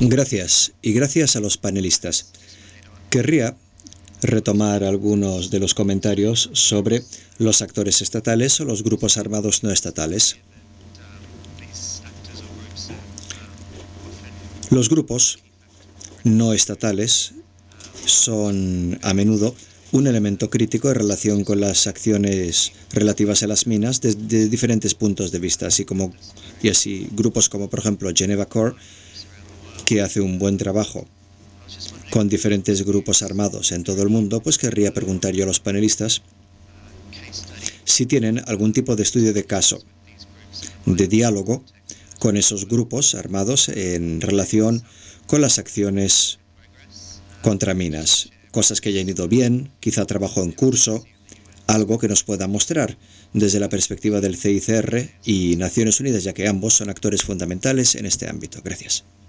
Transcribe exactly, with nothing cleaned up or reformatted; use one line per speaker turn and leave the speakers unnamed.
Gracias, y gracias a los panelistas. Querría retomar algunos de los comentarios sobre los actores estatales o los grupos armados no estatales. Los grupos no estatales son a menudo un elemento crítico en relación con las acciones relativas a las minas desde diferentes puntos de vista, así como y así grupos como por ejemplo Geneva Corps, que hace un buen trabajo con diferentes grupos armados en todo el mundo. Pues querría preguntar yo a los panelistas si tienen algún tipo de estudio de caso, de diálogo con esos grupos armados en relación con las acciones contra minas, cosas que hayan ido bien, quizá trabajo en curso, algo que nos pueda mostrar desde la perspectiva del C I C R y Naciones Unidas, ya que ambos son actores fundamentales en este ámbito. Gracias.